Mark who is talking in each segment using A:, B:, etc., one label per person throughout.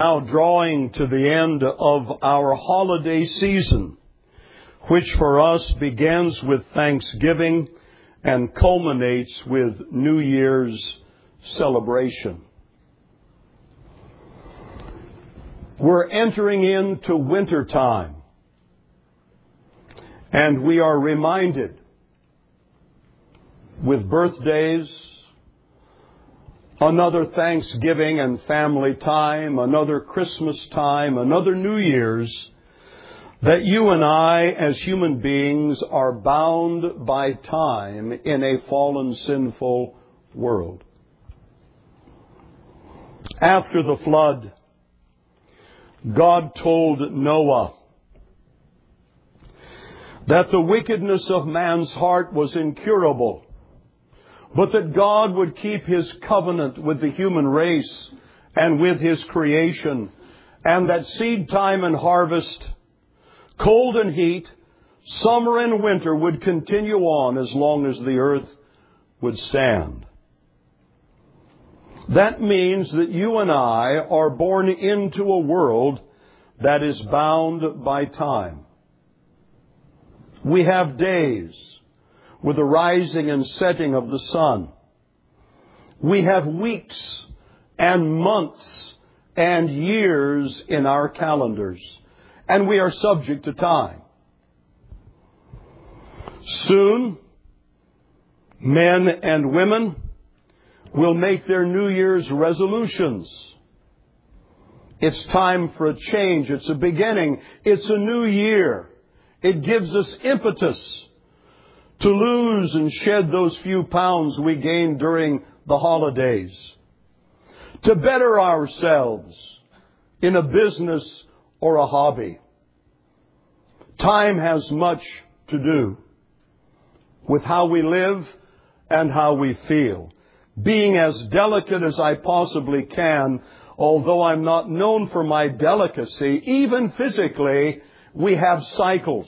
A: Now drawing to the end of our holiday season, which for us begins with Thanksgiving and culminates with New Year's celebration. We're entering into winter time, and we are reminded with birthdays, another Thanksgiving and family time, another Christmas time, another New Year's, that you and I as human beings are bound by time in a fallen, sinful world. After the flood, God told Noah that the wickedness of man's heart was incurable, but that God would keep His covenant with the human race and with His creation, and that seed time and harvest, cold and heat, summer and winter would continue on as long as the earth would stand. That means that you and I are born into a world that is bound by time. We have days with the rising and setting of the sun. We have weeks and months and years in our calendars, and we are subject to time. Soon, men and women will make their New Year's resolutions. It's time for a change. It's a beginning. It's a new year. It gives us impetus to lose and shed those few pounds we gained during the holidays, to better ourselves in a business or a hobby. Time has much to do with how we live and how we feel. Being as delicate as I possibly can, although I'm not known for my delicacy, even physically, we have cycles.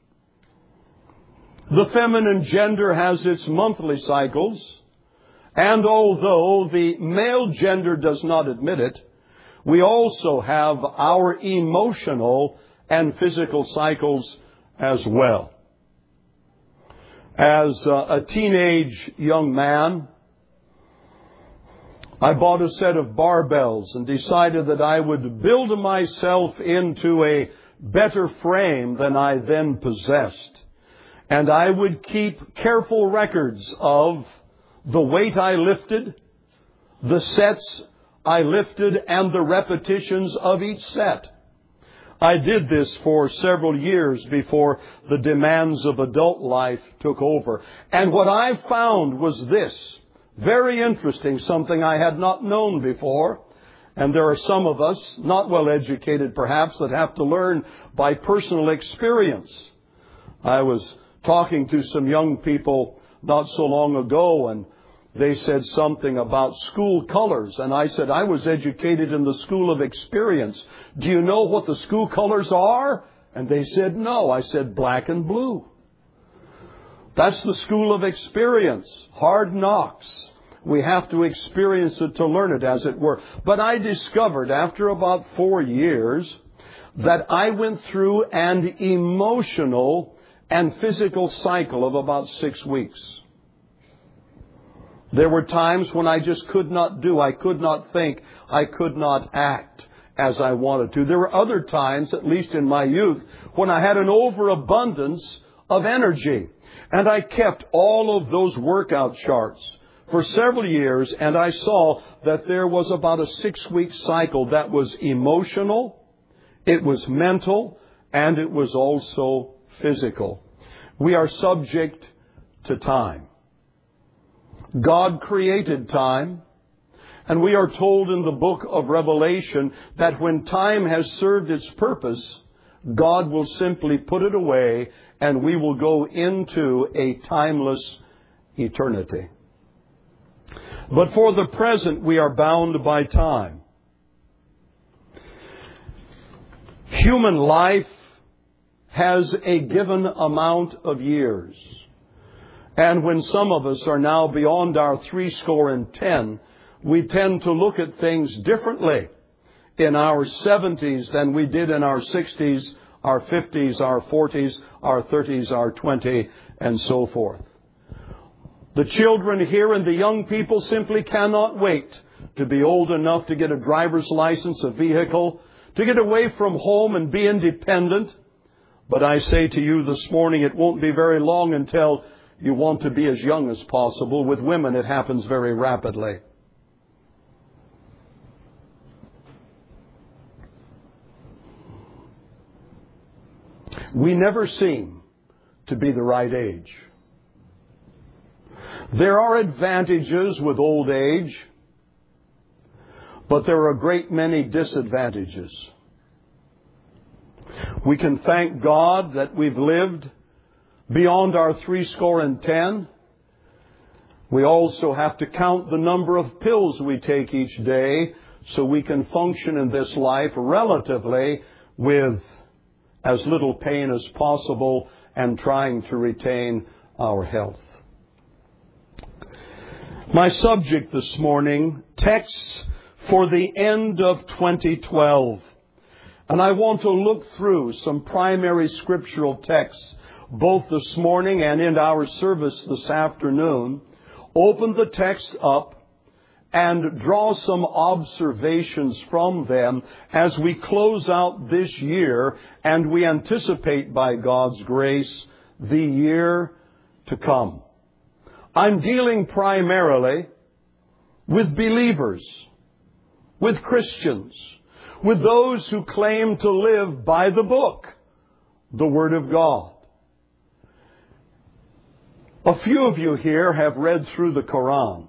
A: The feminine gender has its monthly cycles, and although the male gender does not admit it, we also have our emotional and physical cycles as well. As a teenage young man, I bought a set of barbells and decided that I would build myself into a better frame than I then possessed. And I would keep careful records of the weight I lifted, the sets I lifted, and the repetitions of each set. I did this for several years before the demands of adult life took over. And what I found was this, very interesting, something I had not known before. And there are some of us, not well educated perhaps, that have to learn by personal experience. I was talking to some young people not so long ago, and they said something about school colors. And I said, I was educated in the school of experience. Do you know what the school colors are? And they said, no. I said, black and blue. That's the school of experience. Hard knocks. We have to experience it to learn it, as it were. But I discovered after about 4 years that I went through an emotional and physical cycle of about 6 weeks. There were times when I just could not do, I could not think, I could not act as I wanted to. There were other times, at least in my youth, when I had an overabundance of energy. And I kept all of those workout charts for several years, and I saw that there was about a 6-week cycle that was emotional, it was mental, and it was also physical. We are subject to time. God created time, and we are told in the book of Revelation that when time has served its purpose, God will simply put it away and we will go into a timeless eternity. But for the present, we are bound by time. Human life has a given amount of years. And when some of us are now beyond our 70, we tend to look at things differently. in our 70s than we did in our 60s, our 50s, our 40s, our 30s, our 20s, and so forth. The children here and the young people simply cannot wait to be old enough to get a driver's license, a vehicle, to get away from home and be independent. But I say to you this morning, it won't be very long until you want to be as young as possible. With women, it happens very rapidly. We never seem to be the right age. There are advantages with old age, but there are a great many disadvantages. We can thank God that we've lived beyond our 70. We also have to count the number of pills we take each day so we can function in this life relatively with as little pain as possible and trying to retain our health. My subject this morning, texts for the end of 2012. And I want to look through some primary scriptural texts, both this morning and in our service this afternoon. Open the text up and draw some observations from them as we close out this year and we anticipate, by God's grace, the year to come. I'm dealing primarily with believers, with Christians, with those who claim to live by the book, the Word of God. A few of you here have read through the Quran.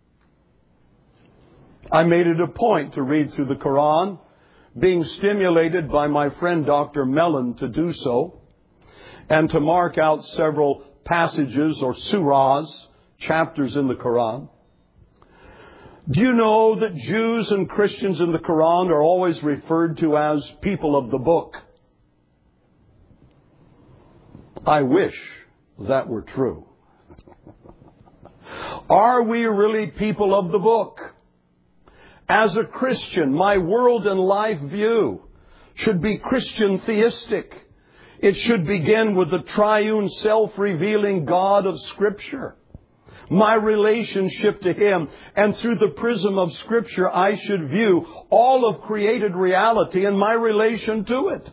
A: I made it a point to read through the Quran, being stimulated by my friend Dr. Mellon to do so, and to mark out several passages or surahs, chapters in the Quran. Do you know that Jews and Christians in the Quran are always referred to as people of the book? I wish that were true. Are we really people of the book? As a Christian, my world and life view should be Christian theistic. It should begin with the triune, self-revealing God of Scripture. My relationship to Him, and through the prism of Scripture, I should view all of created reality and my relation to it.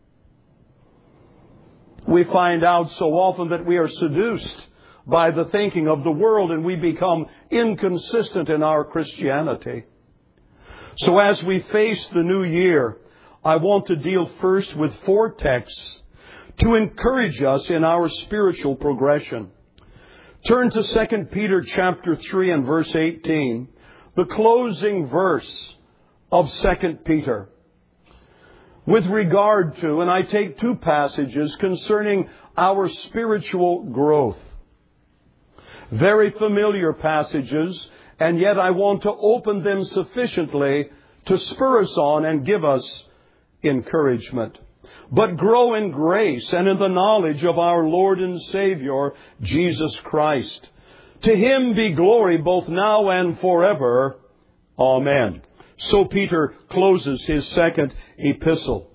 A: We find out so often that we are seduced by the thinking of the world and we become inconsistent in our Christianity. So as we face the new year, I want to deal first with 4 texts to encourage us in our spiritual progression. Turn to 2 Peter chapter 3 and verse 18, the closing verse of 2 Peter. With regard to, and I take 2 passages concerning our spiritual growth. Very familiar passages, and yet I want to open them sufficiently to spur us on and give us encouragement. But grow in grace and in the knowledge of our Lord and Savior, Jesus Christ. To Him be glory both now and forever. Amen. So Peter closes his second epistle.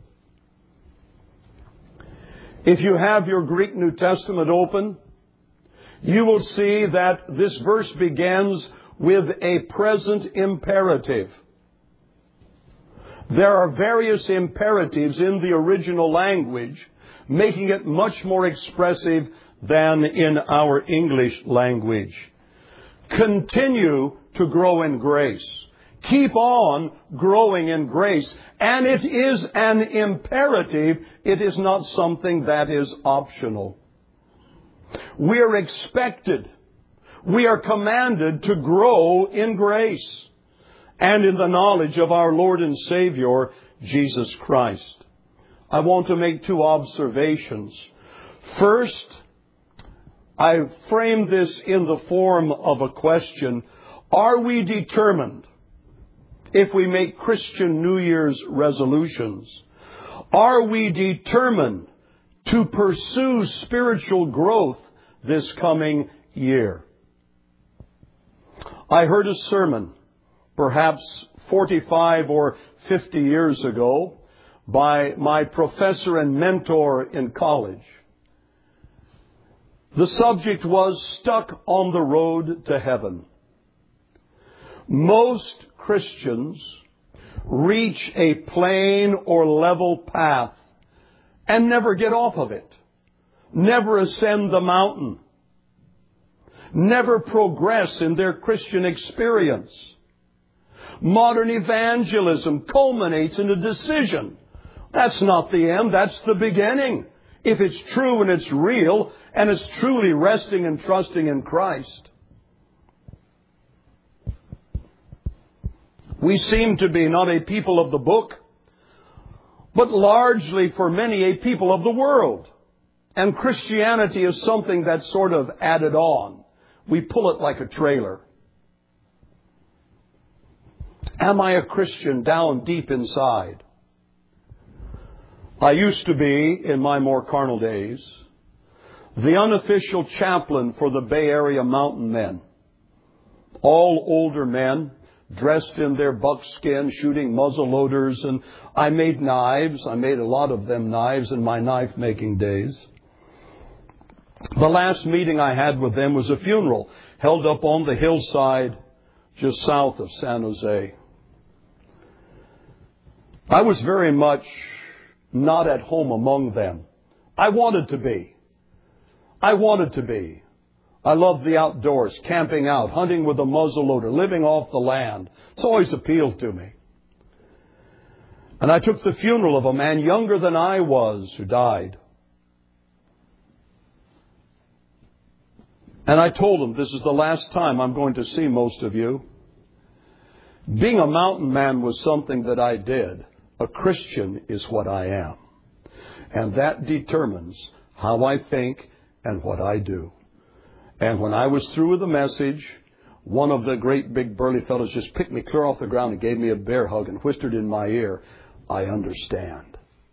A: If you have your Greek New Testament open, you will see that this verse begins with a present imperative. There are various imperatives in the original language, making it much more expressive than in our English language. Continue to grow in grace. Keep on growing in grace. And it is an imperative. It is not something that is optional. We are expected, we are commanded to grow in grace and in the knowledge of our Lord and Savior, Jesus Christ. I want to make 2 observations. First, I frame this in the form of a question. Are we determined, if we make Christian New Year's resolutions, are we determined to pursue spiritual growth this coming year? I heard a sermon, perhaps 45 or 50 years ago by my professor and mentor in college. The subject was Stuck on the Road to Heaven. Most Christians reach a plain or level path and never get off of it, never ascend the mountain, never progress in their Christian experience. Modern evangelism culminates in a decision. That's not the end, that's the beginning. If it's true and it's real, and it's truly resting and trusting in Christ. We seem to be not a people of the book, but largely for many a people of the world. And Christianity is something that's sort of added on. We pull it like a trailer. Am I a Christian down deep inside? I used to be, in my more carnal days, the unofficial chaplain for the Bay Area mountain men. All older men, dressed in their buckskin, shooting muzzle loaders, and I made knives. I made a lot of them knives in my knife-making days. The last meeting I had with them was a funeral held up on the hillside just south of San Jose. I was very much not at home among them. I wanted to be. I love the outdoors, camping out, hunting with a muzzleloader, living off the land. It's always appealed to me. And I took the funeral of a man younger than I was who died. And I told him, this is the last time I'm going to see most of you. Being a mountain man was something that I did. A Christian is what I am. And that determines how I think and what I do. And when I was through with the message, one of the great big burly fellows just picked me clear off the ground and gave me a bear hug and whispered in my ear, I understand.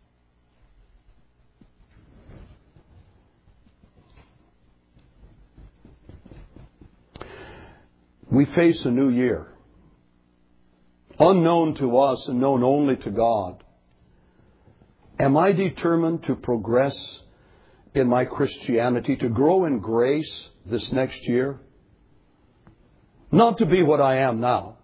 A: We face a new year, unknown to us and known only to God. Am I determined to progress in my Christianity, to grow in grace this next year? Not to be what I am now,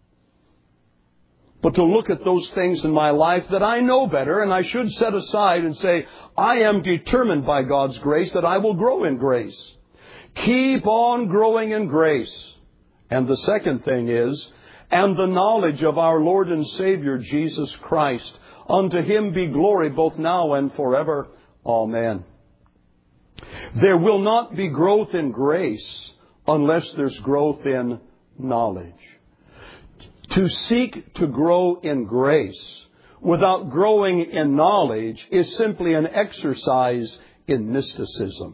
A: but to look at those things in my life that I know better and I should set aside and say, I am determined by God's grace that I will grow in grace. Keep on growing in grace. And the second thing is, and the knowledge of our Lord and Savior Jesus Christ. Unto Him be glory both now and forever. Amen. There will not be growth in grace unless there's growth in knowledge. To seek to grow in grace without growing in knowledge is simply an exercise in mysticism.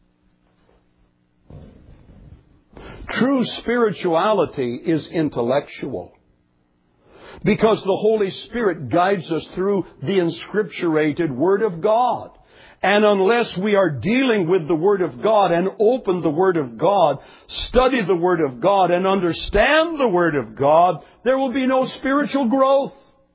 A: True spirituality is intellectual, because the Holy Spirit guides us through the inscripturated Word of God. And unless we are dealing with the Word of God and open the Word of God, study the Word of God and understand the Word of God, there will be no spiritual growth.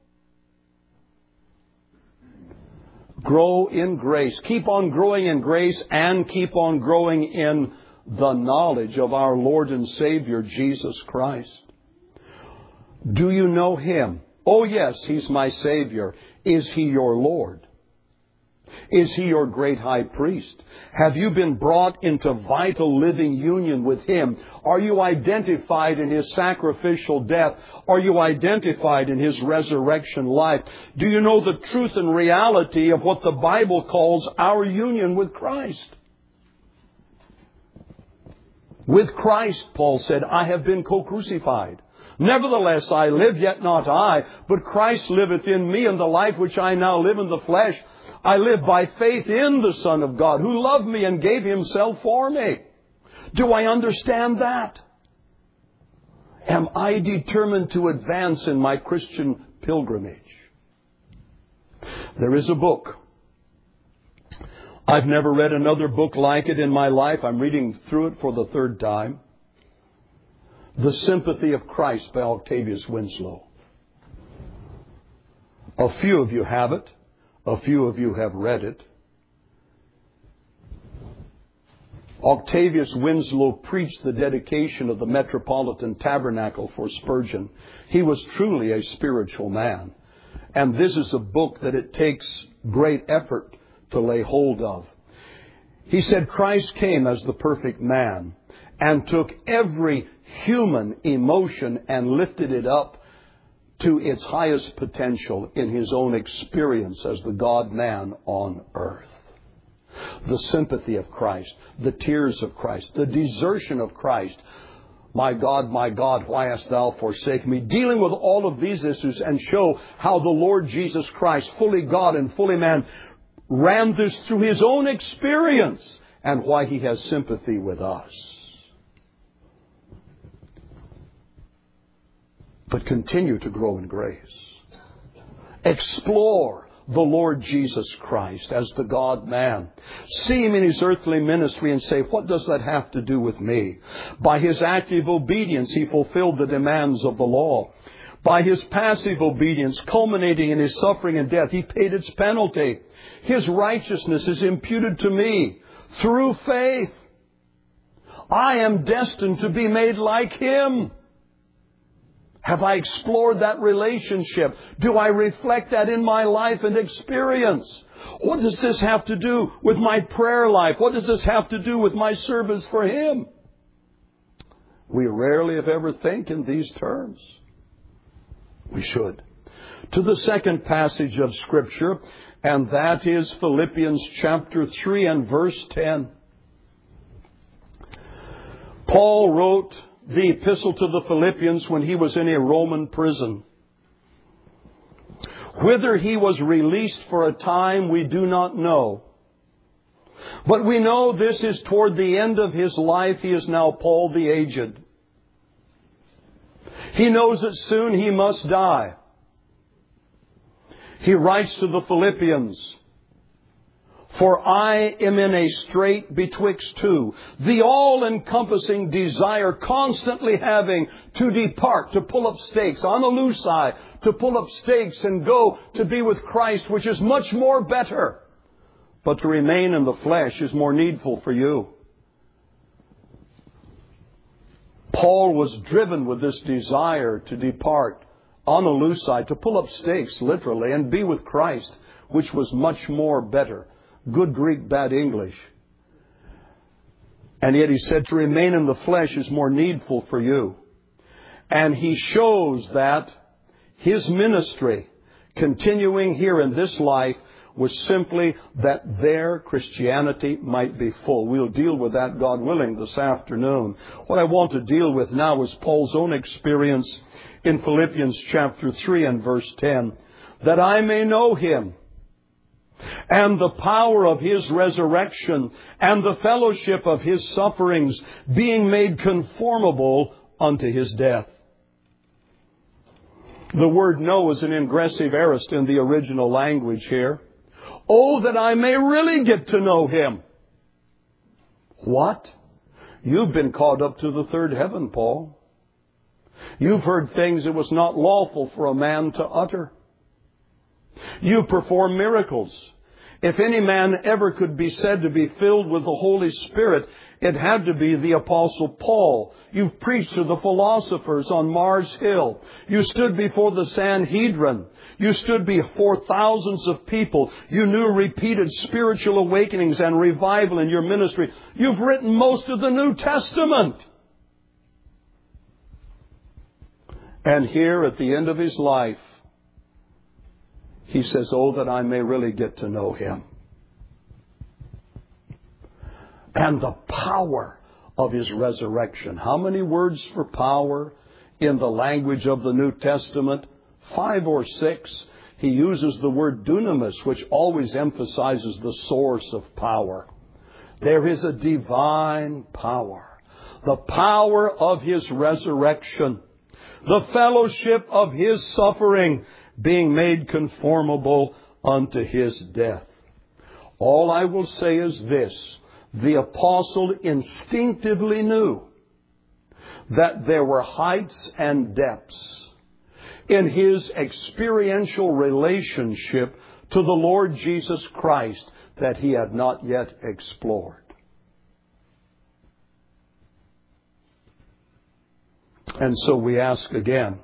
A: Grow in grace. Keep on growing in grace and keep on growing in the knowledge of our Lord and Savior, Jesus Christ. Do you know Him? Oh yes, He's my Savior. Is He your Lord? Is He your great high priest? Have you been brought into vital living union with Him? Are you identified in His sacrificial death? Are you identified in His resurrection life? Do you know the truth and reality of what the Bible calls our union with Christ? With Christ, Paul said, I have been co-crucified. Nevertheless, I live, yet not I, but Christ liveth in me, and the life which I now live in the flesh, I live by faith in the Son of God, who loved me and gave Himself for me. Do I understand that? Am I determined to advance in my Christian pilgrimage? There is a book. I've never read another book like it in my life. I'm reading through it for the third time. The Sympathy of Christ by Octavius Winslow. A few of you have it. A few of you have read it. Octavius Winslow preached the dedication of the Metropolitan Tabernacle for Spurgeon. He was truly a spiritual man. And this is a book that it takes great effort to lay hold of. He said Christ came as the perfect man and took every human emotion and lifted it up to its highest potential in His own experience as the God-man on earth. The sympathy of Christ, the tears of Christ, the desertion of Christ. My God, why hast thou forsaken me? Dealing with all of these issues and show how the Lord Jesus Christ, fully God and fully man, ran this through His own experience and why He has sympathy with us. But continue to grow in grace. Explore the Lord Jesus Christ as the God-man. See Him in His earthly ministry and say, what does that have to do with me? By His active obedience, He fulfilled the demands of the law. By His passive obedience, culminating in His suffering and death, He paid its penalty. His righteousness is imputed to me through faith. I am destined to be made like Him. Have I explored that relationship? Do I reflect that in my life and experience? What does this have to do with my prayer life? What does this have to do with my service for Him? We rarely if ever think in these terms. We should. To the second passage of Scripture, and that is Philippians chapter 3 and verse 10. Paul wrote the epistle to the Philippians when he was in a Roman prison. Whither he was released for a time we do not know. But we know this is toward the end of his life. He is now Paul the Aged. He knows that soon he must die. He writes to the Philippians, for I am in a strait betwixt two, the all-encompassing desire constantly having to depart, to pull up stakes, on the loose side, to pull up stakes and go to be with Christ, which is much more better. But to remain in the flesh is more needful for you. Paul was driven with this desire to depart on the loose side, to pull up stakes, literally, and be with Christ, which was much more better. Good Greek, bad English. And yet he said to remain in the flesh is more needful for you. And he shows that his ministry, continuing here in this life, was simply that their Christianity might be full. We'll deal with that, God willing, this afternoon. What I want to deal with now is Paul's own experience in Philippians chapter 3 and verse 10. That I may know Him, and the power of His resurrection, and the fellowship of His sufferings, being made conformable unto His death. The word know is an ingressive aorist in the original language here. Oh, that I may really get to know Him. What? You've been caught up to the third heaven, Paul. You've heard things it was not lawful for a man to utter. You perform miracles. If any man ever could be said to be filled with the Holy Spirit, it had to be the Apostle Paul. You've preached to the philosophers on Mars Hill. You stood before the Sanhedrin. You stood before thousands of people. You knew repeated spiritual awakenings and revival in your ministry. You've written most of the New Testament. And here at the end of his life, he says, oh, that I may really get to know Him. And the power of His resurrection. How many words for power in the language of the New Testament? 5 or 6. He uses the word dunamis, which always emphasizes the source of power. There is a divine power. The power of His resurrection. The fellowship of His suffering, being made conformable unto His death. All I will say is this. The apostle instinctively knew that there were heights and depths. in his experiential relationship to the Lord Jesus Christ that he had not yet explored. And so we ask again,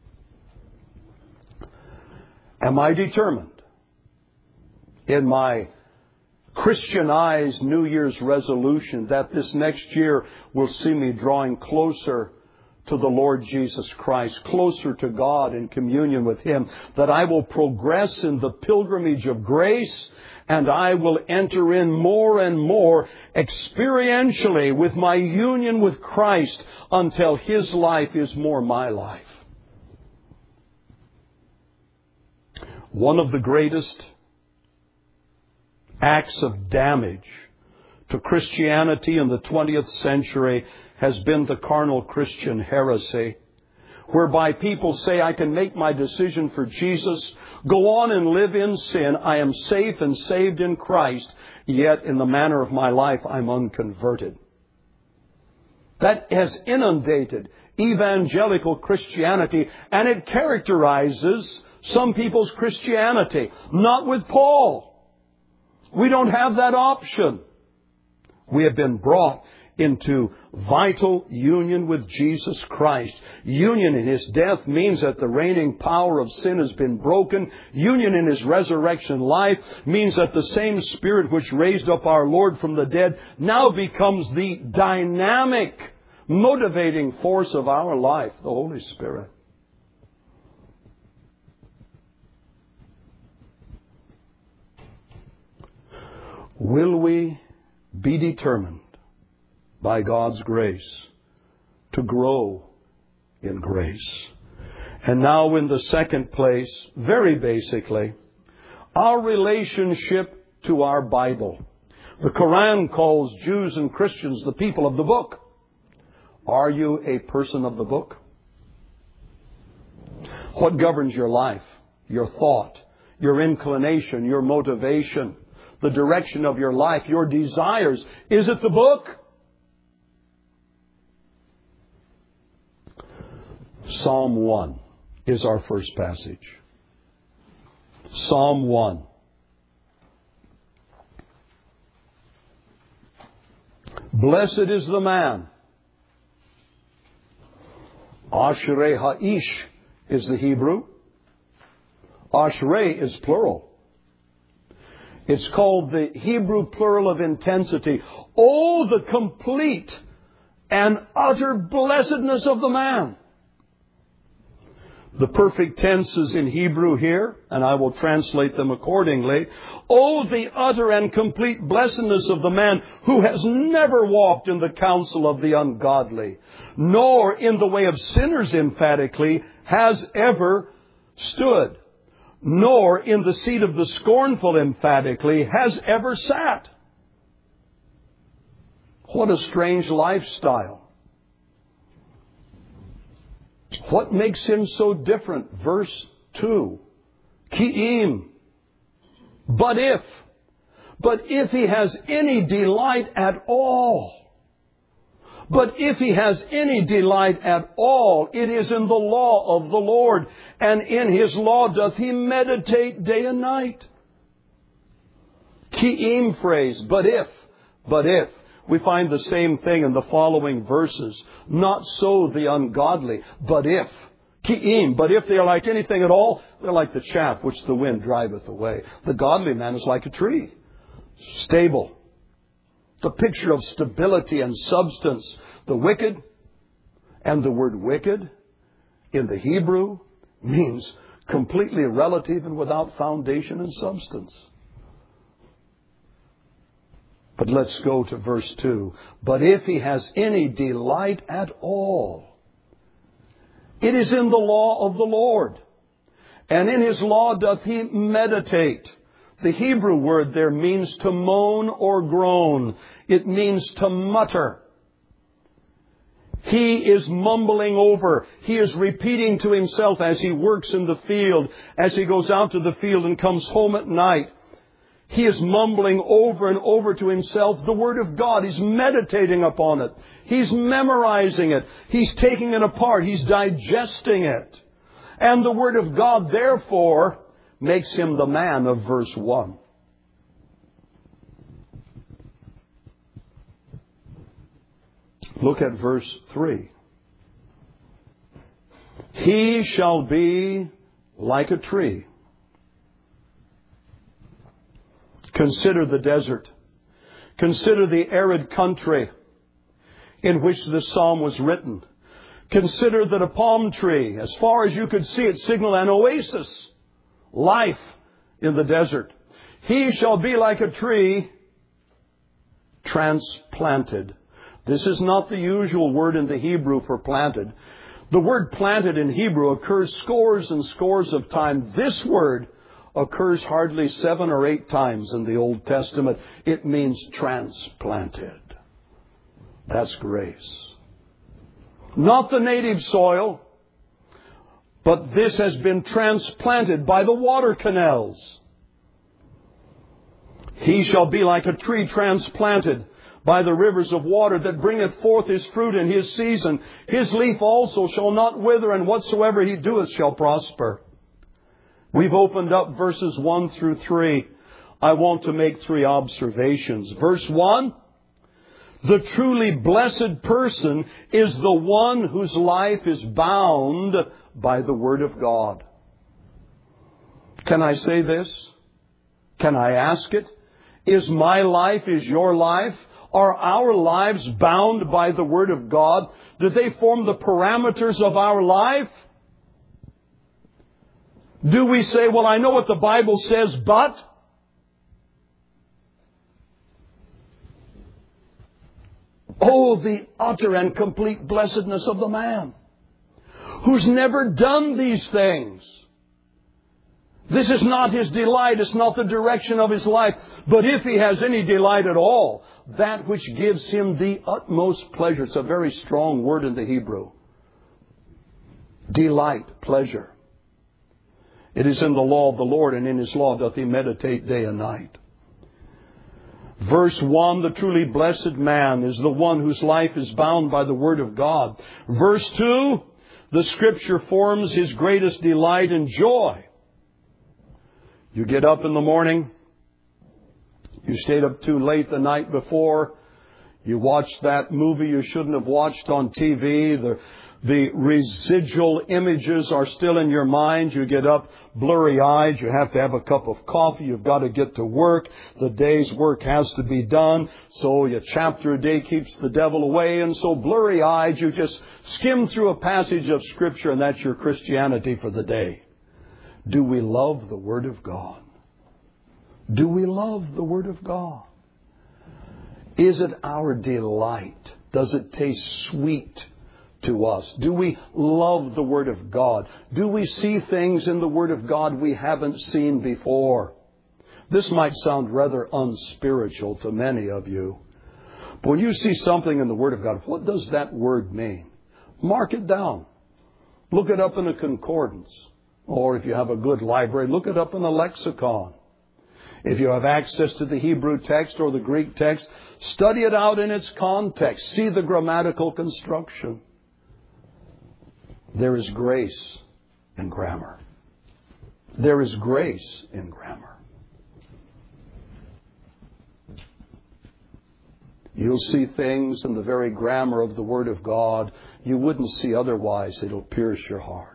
A: am I determined in my Christianized New Year's resolution that this next year will see me drawing closer to the Lord Jesus Christ, closer to God in communion with Him, that I will progress in the pilgrimage of grace, and I will enter in more and more experientially with my union with Christ until His life is more my life. One of the greatest acts of damage to Christianity in the 20th century has been the carnal Christian heresy, whereby people say, I can make my decision for Jesus, go on and live in sin, I am safe and saved in Christ, yet in the manner of my life I'm unconverted. That has inundated evangelical Christianity, and it characterizes some people's Christianity. Not with Paul. We don't have that option. We have been brought into vital union with Jesus Christ. Union in His death means that the reigning power of sin has been broken. Union in His resurrection life means that the same Spirit which raised up our Lord from the dead now becomes the dynamic, motivating force of our life, the Holy Spirit. Will we be determined by God's grace to grow in grace? And now in the second place, very basically, our relationship to our Bible. The Quran calls Jews and Christians the people of the book. Are you a person of the book? What governs your life, your thought, your inclination, your motivation, the direction of your life, your desires? Is it the book? Psalm 1 is our first passage. Psalm 1. Blessed is the man. Ashrei ha'ish is the Hebrew. Ashrei is plural. It's called the Hebrew plural of intensity. Oh, the complete and utter blessedness of the man. The perfect tenses in Hebrew here, and I will translate them accordingly. Oh, the utter and complete blessedness of the man who has never walked in the counsel of the ungodly, nor in the way of sinners emphatically has ever stood, nor in the seat of the scornful emphatically has ever sat. What a strange lifestyle. What makes him so different? Verse 2. Ki'im. But if he has any delight at all, but if he has any delight at all, it is in the law of the Lord, and in His law doth he meditate day and night. Ki'im phrase, but if. We find the same thing in the following verses. Not so the ungodly, but if. Ki'im, but if they are like anything at all, they're like the chaff which the wind driveth away. The godly man is like a tree, stable. The picture of stability and substance. The wicked, and the word wicked in the Hebrew means completely relative and without foundation and substance. But let's go to verse 2. But if he has any delight at all, it is in the law of the Lord, and in His law doth he meditate. The Hebrew word there means to moan or groan. It means to mutter. He is mumbling over. He is repeating to himself as he works in the field, as he goes out to the field and comes home at night. He is mumbling over and over to himself the Word of God. He's meditating upon it. He's memorizing it. He's taking it apart. He's digesting it. And the Word of God, therefore, makes him the man of verse 1. Look at verse 3. He shall be like a tree. Consider the desert. Consider the arid country in which this psalm was written. Consider that a palm tree, as far as you could see it, signaled an oasis, life in the desert. He shall be like a tree transplanted. This is not the usual word in the Hebrew for planted. The word planted in Hebrew occurs scores and scores of times. This word occurs hardly 7 or 8 times in the Old Testament. It means transplanted. That's grace. Not the native soil, but this has been transplanted by the water canals. He shall be like a tree transplanted by the rivers of water, that bringeth forth his fruit in his season. His leaf also shall not wither, and whatsoever he doeth shall prosper. We've opened up verses 1 through 3. I want to make 3 observations. Verse 1, the truly blessed person is the one whose life is bound by the Word of God. Can I say this? Can I ask it? Is my life, is your life, are our lives bound by the Word of God? Do they form the parameters of our life? Do we say, well, I know what the Bible says, but... Oh, the utter and complete blessedness of the man who's never done these things. This is not his delight. It's not the direction of his life. But if he has any delight at all, that which gives him the utmost pleasure. It's a very strong word in the Hebrew. Delight, pleasure. It is in the law of the Lord, and in his law doth he meditate day and night. Verse 1, the truly blessed man is the one whose life is bound by the Word of God. Verse 2, the Scripture forms his greatest delight and joy. You get up in the morning, you stayed up too late the night before, you watched that movie you shouldn't have watched on TV, the residual images are still in your mind. You get up blurry-eyed. You have to have a cup of coffee. You've got to get to work. The day's work has to be done. So your chapter a day keeps the devil away. And so blurry-eyed, you just skim through a passage of Scripture, and that's your Christianity for the day. Do we love the Word of God? Do we love the Word of God? Is it our delight? Does it taste sweet to us? Do we love the Word of God? Do we see things in the Word of God we haven't seen before? This might sound rather unspiritual to many of you. But when you see something in the Word of God, what does that word mean? Mark it down. Look it up in a concordance. Or if you have a good library, look it up in a lexicon. If you have access to the Hebrew text or the Greek text, study it out in its context. See the grammatical construction. There is grace in grammar. There is grace in grammar. You'll see things in the very grammar of the Word of God you wouldn't see otherwise. It'll pierce your heart.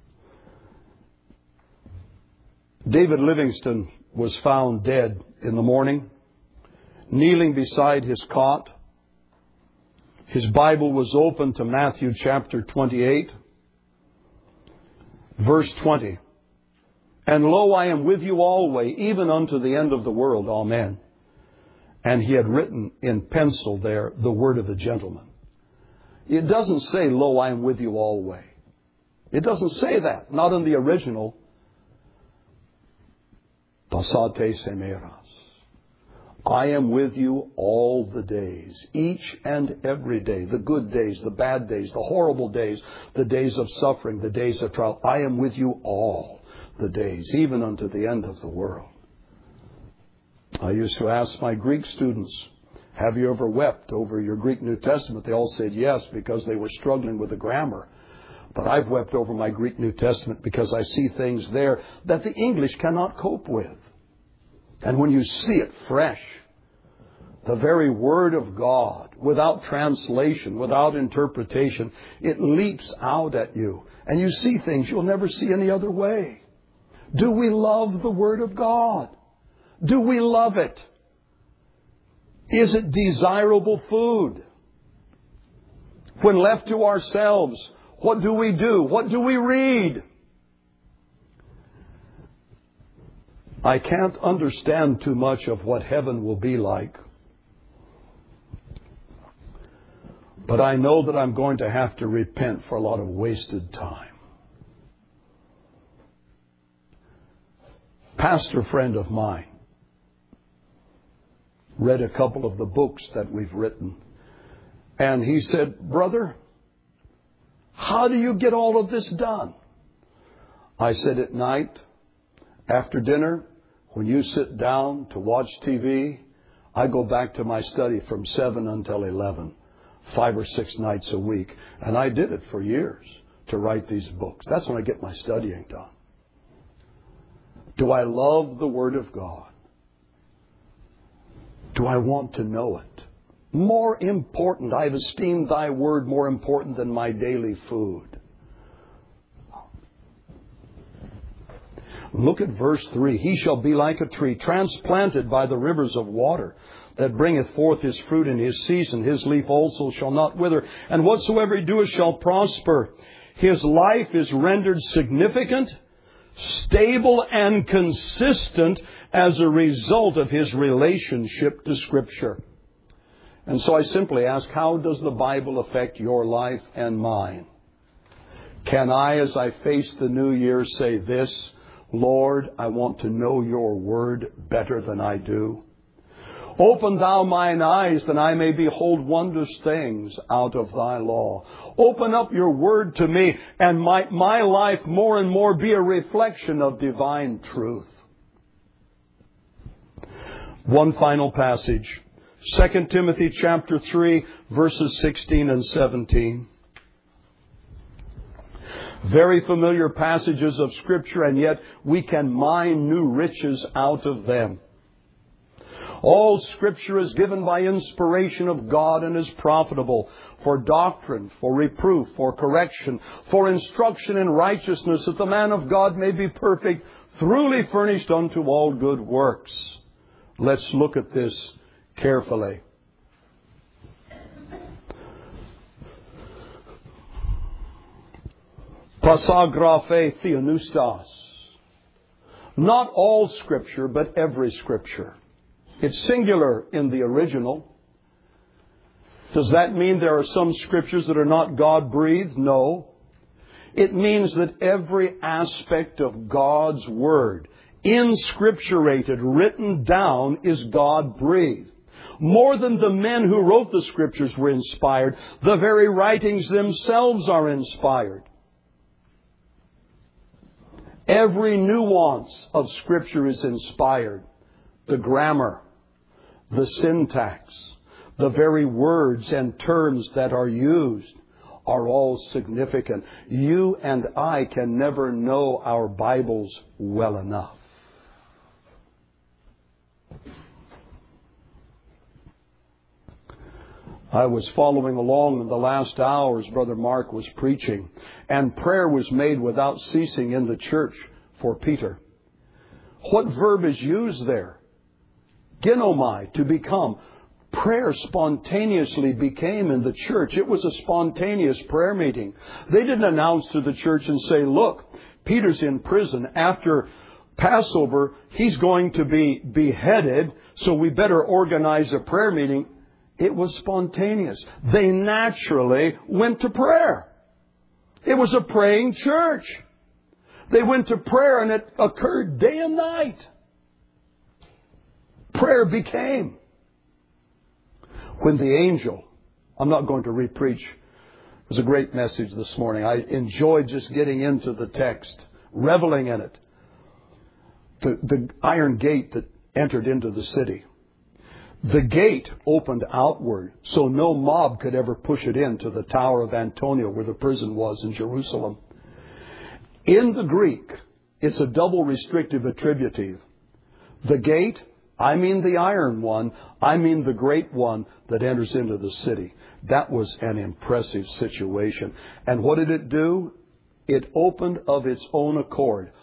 A: David Livingstone was found dead in the morning, kneeling beside his cot. His Bible was open to Matthew chapter 28. Verse 20, and lo, I am with you always, even unto the end of the world. Amen. And he had written in pencil there the word of the gentleman. It doesn't say, lo, I am with you always. It doesn't say that. Not in the original. Pasate semeras. I am with you all the days, each and every day, the good days, the bad days, the horrible days, the days of suffering, the days of trial. I am with you all the days, even unto the end of the world. I used to ask my Greek students, have you ever wept over your Greek New Testament? They all said yes, because they were struggling with the grammar. But I've wept over my Greek New Testament because I see things there that the English cannot cope with. And when you see it fresh, the very Word of God, without translation, without interpretation, it leaps out at you. And you see things you'll never see any other way. Do we love the Word of God? Do we love it? Is it desirable food? When left to ourselves, what do we do? What do we read? I can't understand too much of what heaven will be like. But I know that I'm going to have to repent for a lot of wasted time. Pastor friend of mine read a couple of the books that we've written. And he said, "Brother, how do you get all of this done?" I said, "At night, after dinner, when you sit down to watch TV, I go back to my study from 7 until 11, 5 or 6 nights a week." And I did it for years to write these books. That's when I get my studying done. Do I love the Word of God? Do I want to know it? More important, I've esteemed thy word more important than my daily food. Look at verse 3. He shall be like a tree transplanted by the rivers of water, that bringeth forth his fruit in his season. His leaf also shall not wither, and whatsoever he doeth shall prosper. His life is rendered significant, stable, and consistent as a result of his relationship to Scripture. And so I simply ask, how does the Bible affect your life and mine? Can I, as I face the new year, say this: Lord, I want to know your word better than I do. Open thou mine eyes, that I may behold wondrous things out of thy law. Open up your word to me, and my life more and more be a reflection of divine truth. One final passage. 2 Timothy chapter 3, verses 16 and 17. Very familiar passages of Scripture, and yet we can mine new riches out of them. All Scripture is given by inspiration of God and is profitable for doctrine, for reproof, for correction, for instruction in righteousness, that the man of God may be perfect, thoroughly furnished unto all good works. Let's look at this carefully. Pasagraphe theonoustos. Not all Scripture, but every Scripture. It's singular in the original. Does that mean there are some Scriptures that are not God-breathed? No. It means that every aspect of God's Word, inscripturated, written down, is God-breathed. More than the men who wrote the Scriptures were inspired, the very writings themselves are inspired. Every nuance of Scripture is inspired. The grammar, the syntax, the very words and terms that are used are all significant. You and I can never know our Bibles well enough. I was following along in the last hours Brother Mark was preaching, and prayer was made without ceasing in the church for Peter. What verb is used there? Ginomai, to become. Prayer spontaneously became in the church. It was a spontaneous prayer meeting. They didn't announce to the church and say, "Look, Peter's in prison. After Passover, he's going to be beheaded, so we better organize a prayer meeting." It was spontaneous. They naturally went to prayer. It was a praying church. They went to prayer, and it occurred day and night. Prayer became. When the angel, I'm not going to re-preach. It was a great message this morning. I enjoyed just getting into the text, reveling in it. The iron gate that entered into the city. The gate opened outward, so no mob could ever push it into the Tower of Antonia, where the prison was in Jerusalem. In the Greek, it's a double restrictive attributive. The gate, I mean the iron one, I mean the great one that enters into the city. That was an impressive situation. And what did it do? It opened of its own accord.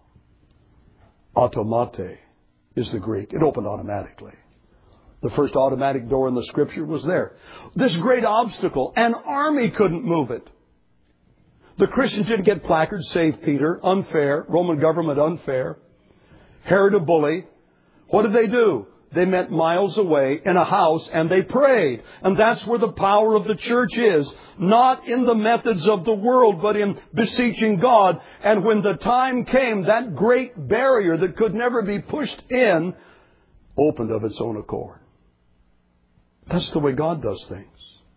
A: Automate is the Greek. It opened automatically. The first automatic door in the Scripture was there. This great obstacle, an army couldn't move it. The Christians didn't get placards, save Peter, unfair, Roman government unfair, Herod a bully. What did they do? They met miles away in a house and they prayed. And that's where the power of the church is. Not in the methods of the world, but in beseeching God. And when the time came, that great barrier that could never be pushed in opened of its own accord. That's the way God does things.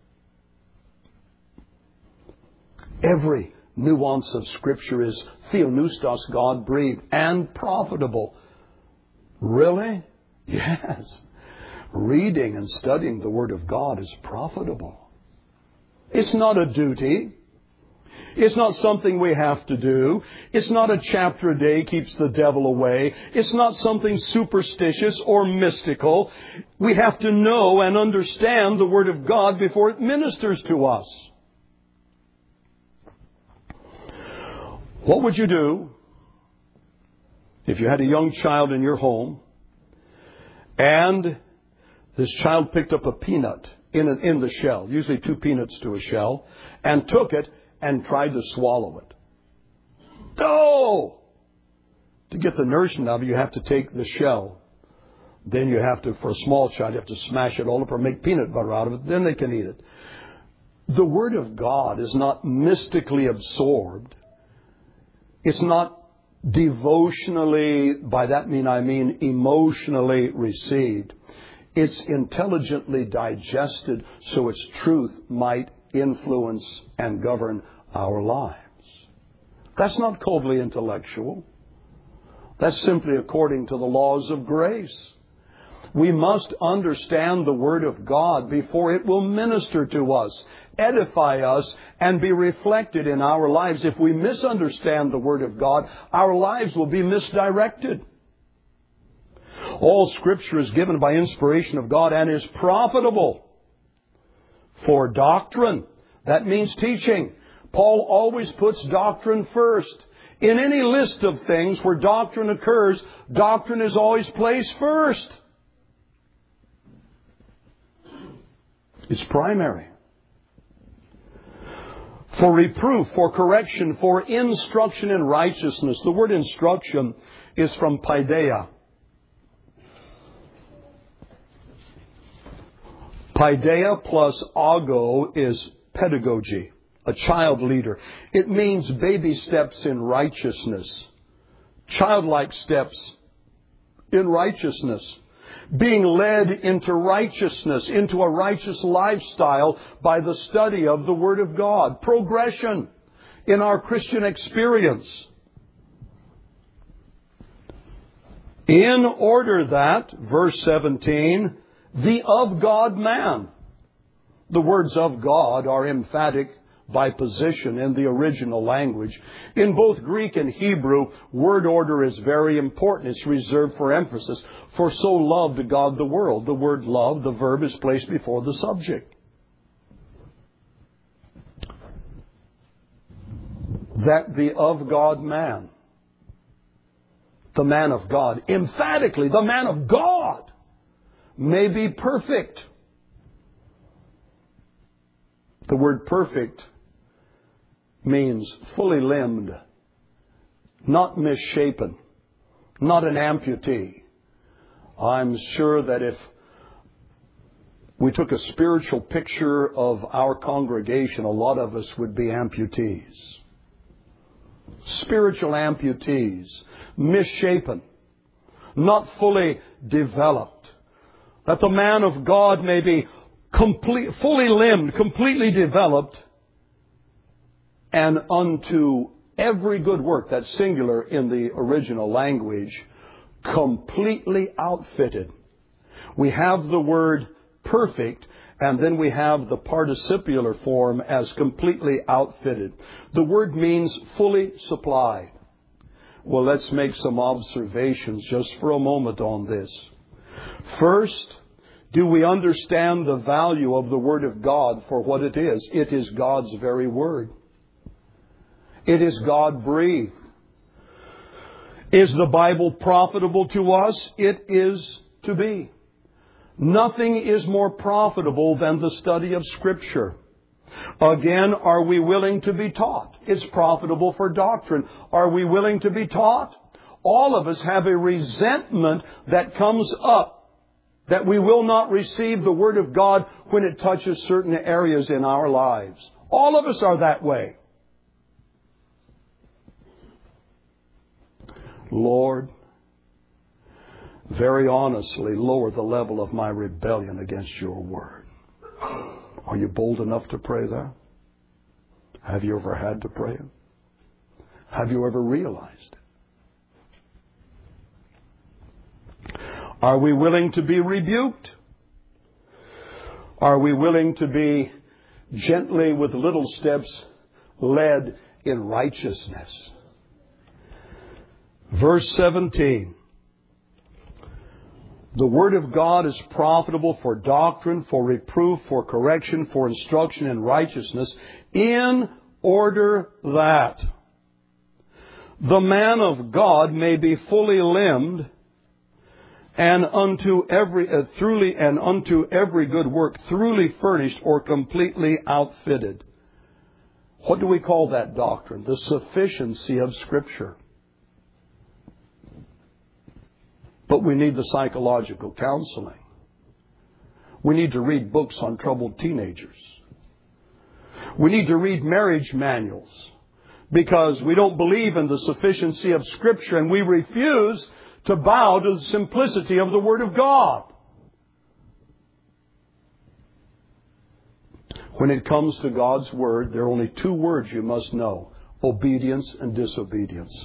A: Every nuance of Scripture is theopneustos, God-breathed, and profitable. Really? Yes. Reading and studying the Word of God is profitable. It's not a duty. It's not something we have to do. It's not a chapter a day keeps the devil away. It's not something superstitious or mystical. We have to know and understand the Word of God before it ministers to us. What would you do if you had a young child in your home and this child picked up a peanut in the shell, usually 2 peanuts to a shell, and took it and tried to swallow it? Oh! To get the nourishment out of it, you have to take the shell. Then you have to, for a small child, you have to smash it all up or make peanut butter out of it. Then they can eat it. The Word of God is not mystically absorbed. It's not devotionally, by that I mean emotionally received. It's intelligently digested so its truth might influence and govern our lives. That's not coldly intellectual. That's simply according to the laws of grace. We must understand the Word of God before it will minister to us, edify us, and be reflected in our lives. If we misunderstand the Word of God, our lives will be misdirected. All Scripture is given by inspiration of God and is profitable for doctrine. That means teaching. Paul always puts doctrine first. In any list of things where doctrine occurs, doctrine is always placed first. It's primary. For reproof, for correction, for instruction in righteousness. The word instruction is from paideia. Paideia plus ago is pedagogy, a child leader. It means baby steps in righteousness, childlike steps in righteousness, being led into righteousness, into a righteous lifestyle by the study of the Word of God. Progression in our Christian experience. In order that, verse 17, the of God man. The words of God are emphatic by position in the original language. In both Greek and Hebrew, word order is very important. It's reserved for emphasis. For so loved God the world. The word love, the verb, is placed before the subject. That the of God man, the man of God, emphatically the man of God, may be perfect. The word perfect means fully limbed, not misshapen, not an amputee. I'm sure that if we took a spiritual picture of our congregation, a lot of us would be amputees. Spiritual amputees, misshapen, not fully developed. That the man of God may be fully limbed, completely developed, and unto every good work, that's singular in the original language, completely outfitted. We have the word perfect, and then we have the participial form as completely outfitted. The word means fully supplied. Well, let's make some observations just for a moment on this. First, do we understand the value of the Word of God for what it is? It is God's very Word. It is God-breathed. Is the Bible profitable to us? It is to be. Nothing is more profitable than the study of Scripture. Again, are we willing to be taught? It's profitable for doctrine. Are we willing to be taught? All of us have a resentment that comes up that we will not receive the Word of God when it touches certain areas in our lives. All of us are that way. Lord, very honestly, lower the level of my rebellion against your Word. Are you bold enough to pray that? Have you ever had to pray it? Have you ever realized it? Are we willing to be rebuked? Are we willing to be gently with little steps led in righteousness? Verse 17. The Word of God is profitable for doctrine, for reproof, for correction, for instruction in righteousness, in order that the man of God may be fully limbed and unto every good work truly furnished or completely outfitted. What do we call that doctrine? The sufficiency of Scripture. But we need the psychological counseling. We need to read books on troubled teenagers. We need to read marriage manuals because we don't believe in the sufficiency of Scripture and we refuse to bow to the simplicity of the Word of God. When it comes to God's Word, there are only two words you must know: obedience and disobedience.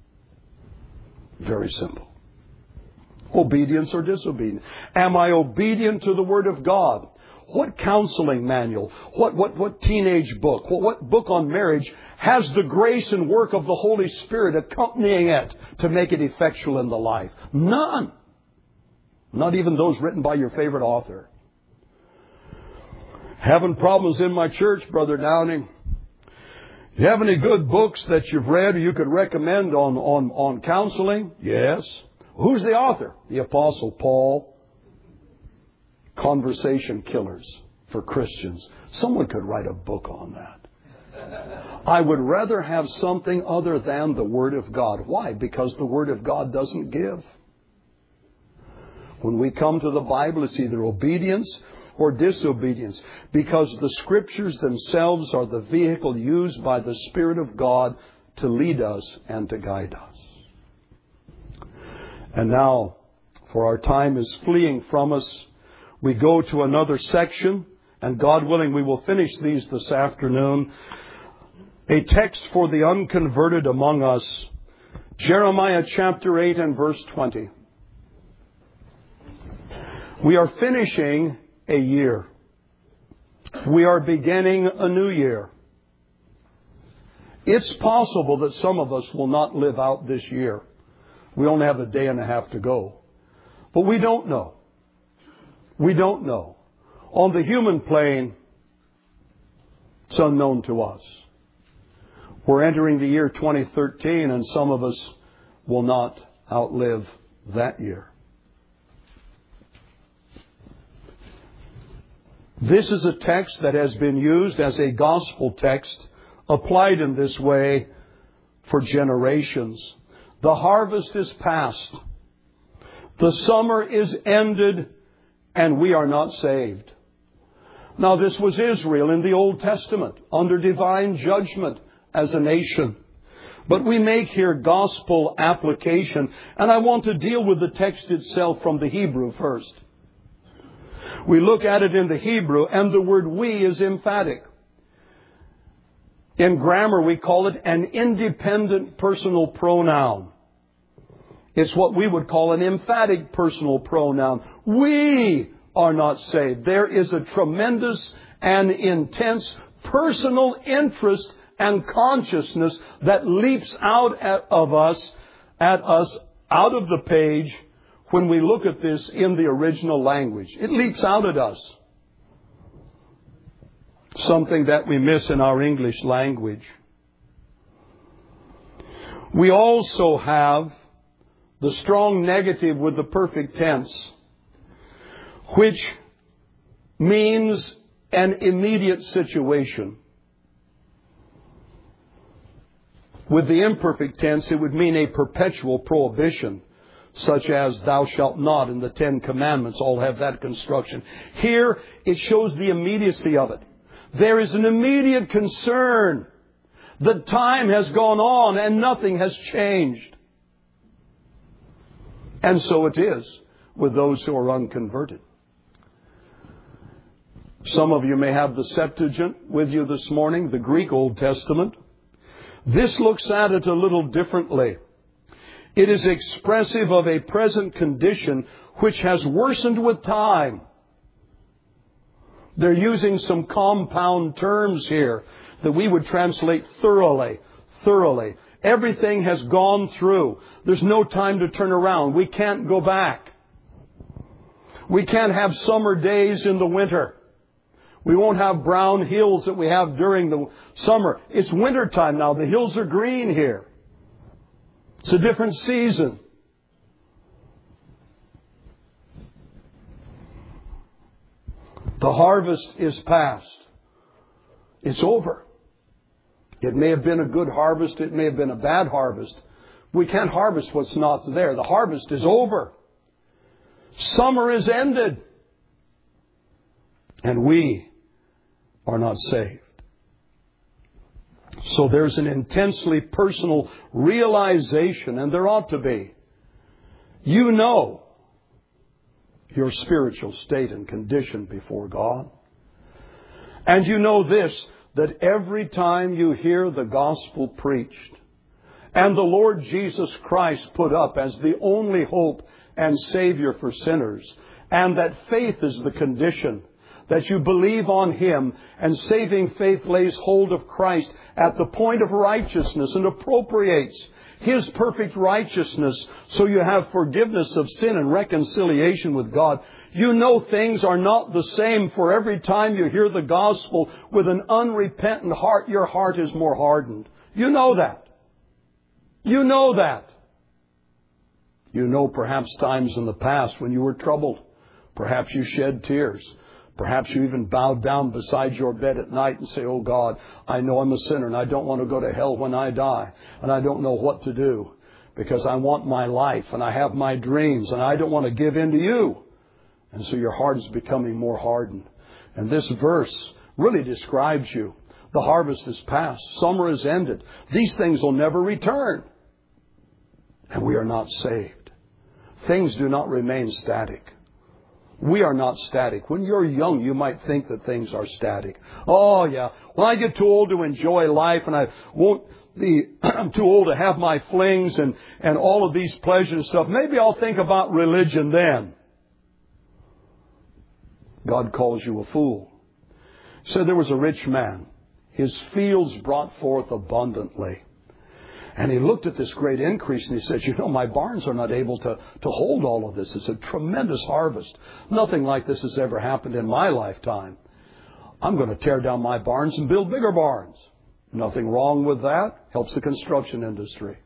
A: Very simple. Obedience or disobedience. Am I obedient to the Word of God? What counseling manual, what teenage book, what book on marriage has the grace and work of the Holy Spirit accompanying it to make it effectual in the life? None. Not even those written by your favorite author. Having problems in my church, Brother Downing. You have any good books that you've read or you could recommend on counseling? Yes. Who's the author? The Apostle Paul. Conversation Killers for Christians. Someone could write a book on that. I would rather have something other than the Word of God. Why? Because the Word of God doesn't give. When we come to the Bible, it's either obedience or disobedience. Because the Scriptures themselves are the vehicle used by the Spirit of God to lead us and to guide us. And now, for our time is fleeing from us, we go to another section, and God willing, we will finish these this afternoon. A text for the unconverted among us. Jeremiah chapter 8 and verse 20. We are finishing a year. We are beginning a new year. It's possible that some of us will not live out this year. We only have a day and a half to go. But we don't know. We don't know. On the human plane, it's unknown to us. We're entering the year 2013, and some of us will not outlive that year. This is a text that has been used as a gospel text, applied in this way for generations. The harvest is past. The summer is ended, and we are not saved. Now, this was Israel in the Old Testament, under divine judgment as a nation. But we make here gospel application, and I want to deal with the text itself from the Hebrew first. We look at it in the Hebrew, and the word we is emphatic. In grammar, we call it an independent personal pronoun. It's what we would call an emphatic personal pronoun. We are not saved. There is a tremendous and intense personal interest and consciousness that leaps out at us out of the page when we look at this in the original language. It leaps out at us. Something that we miss in our English language. We also have the strong negative with the perfect tense, which means an immediate situation. With the imperfect tense, it would mean a perpetual prohibition, such as thou shalt not in the Ten Commandments all have that construction. Here, it shows the immediacy of it. There is an immediate concern. The time has gone on and nothing has changed. And so it is with those who are unconverted. Some of you may have the Septuagint with you this morning, the Greek Old Testament. This looks at it a little differently. It is expressive of a present condition which has worsened with time. They're using some compound terms here that we would translate thoroughly. Thoroughly. Everything has gone through. There's no time to turn around. We can't go back. We can't have summer days in the winter. We won't have brown hills that we have during the summer. It's winter time now. The hills are green here. It's a different season. The harvest is past. It's over. It may have been a good harvest. It may have been a bad harvest. We can't harvest what's not there. The harvest is over. Summer is ended. And we are not saved. So there's an intensely personal realization, and there ought to be. You know your spiritual state and condition before God. And you know this, that every time you hear the gospel preached and the Lord Jesus Christ put up as the only hope and Savior for sinners, and that faith is the condition, that you believe on Him, and saving faith lays hold of Christ at the point of righteousness and appropriates His perfect righteousness so you have forgiveness of sin and reconciliation with God. You know things are not the same, for every time you hear the gospel with an unrepentant heart, your heart is more hardened. You know that. You know that. You know perhaps times in the past when you were troubled. Perhaps you shed tears. Perhaps you even bowed down beside your bed at night and say, oh God, I know I'm a sinner and I don't want to go to hell when I die. And I don't know what to do because I want my life and I have my dreams and I don't want to give in to you. And so your heart is becoming more hardened. And this verse really describes you. The harvest is past. Summer is ended. These things will never return. And we are not saved. Things do not remain static. We are not static. When you're young, you might think that things are static. Oh, yeah. When I get too old to enjoy life and I won't be I'm too old to have my flings and all of these pleasures and stuff, maybe I'll think about religion then. God calls you a fool. So there was a rich man. His fields brought forth abundantly. And he looked at this great increase and he says, you know, my barns are not able to hold all of this. It's a tremendous harvest. Nothing like this has ever happened in my lifetime. I'm going to tear down my barns and build bigger barns. Nothing wrong with that. Helps the construction industry.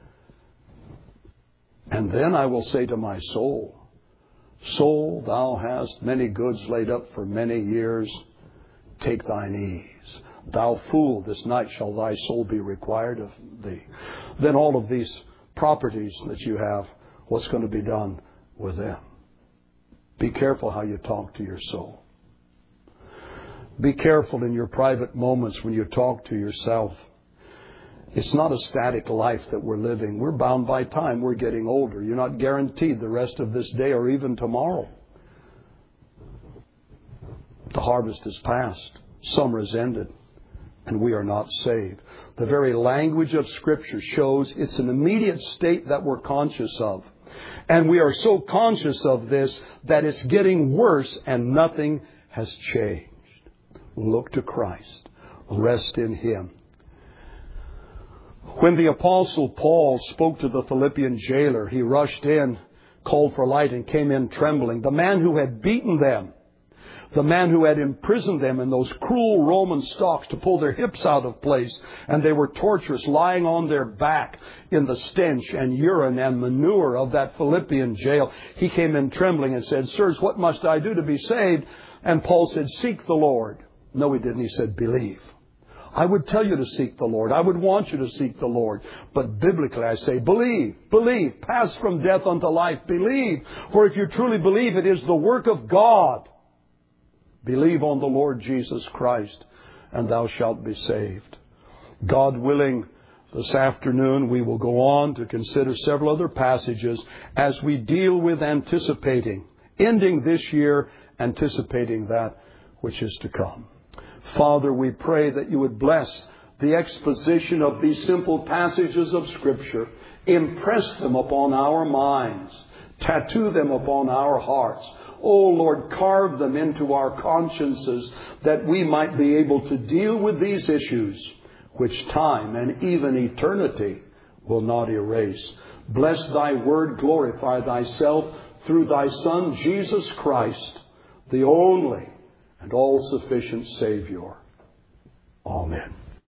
A: And then I will say to my soul, soul, thou hast many goods laid up for many years. Take thine ease. Thou fool, this night shall thy soul be required of thee. Then all of these properties that you have, what's going to be done with them? Be careful how you talk to your soul. Be careful in your private moments when you talk to yourself. It's not a static life that we're living. We're bound by time. We're getting older. You're not guaranteed the rest of this day or even tomorrow. The harvest is past. Summer is ended. and we are not saved. The very language of Scripture shows it's an immediate state that we're conscious of. And we are so conscious of this that it's getting worse and nothing has changed. Look to Christ. Rest in Him. When the Apostle Paul spoke to the Philippian jailer, he rushed in, called for light, and came in trembling. The man who had beaten them, the man who had imprisoned them in those cruel Roman stocks to pull their hips out of place, and they were torturous, lying on their back in the stench and urine and manure of that Philippian jail. He came in trembling and said, "Sirs, what must I do to be saved?" And Paul said, "Seek the Lord." No, he didn't. He said, "Believe." I would tell you to seek the Lord. I would want you to seek the Lord. But biblically I say, believe, believe. Pass from death unto life. Believe. For if you truly believe, it is the work of God. Believe on the Lord Jesus Christ, and thou shalt be saved. God willing, this afternoon we will go on to consider several other passages as we deal with anticipating, ending this year, anticipating that which is to come. Father, we pray that you would bless the exposition of these simple passages of Scripture. Impress them upon our minds. Tattoo them upon our hearts. Oh Lord, carve them into our consciences that we might be able to deal with these issues which time and even eternity will not erase. Bless thy word, glorify thyself through thy Son, Jesus Christ, the only and all-sufficient Savior. Amen.